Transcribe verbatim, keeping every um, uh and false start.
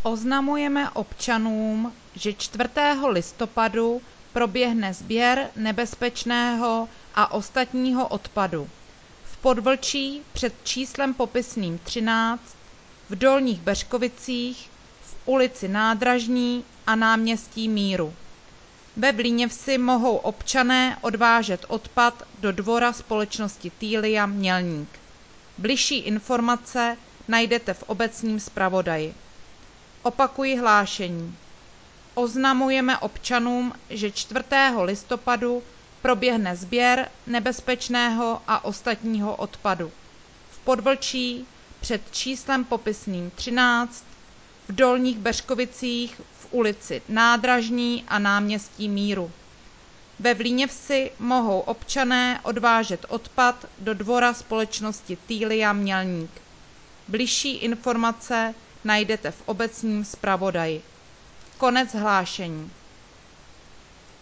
Oznamujeme občanům, že čtvrtého listopadu proběhne sběr nebezpečného a ostatního odpadu v Podvlčí před číslem popisným třináct, v Dolních Beřkovicích, v ulici Nádražní a náměstí Míru. Ve Vlíněvsi mohou občané odvážet odpad do dvora společnosti Týlia Mělník. Bližší informace najdete v obecním zpravodaji. Opakuji hlášení. Oznamujeme občanům, že čtvrtého listopadu proběhne sběr nebezpečného a ostatního odpadu v Podvlčí před číslem popisným třináct, v Dolních Beřkovicích, v ulici Nádražní a náměstí Míru. Ve Vlíněvsi mohou občané odvážet odpad do dvora společnosti Týlia Mělník. Bližší informace najdete v obecním zpravodaji. Konec hlášení.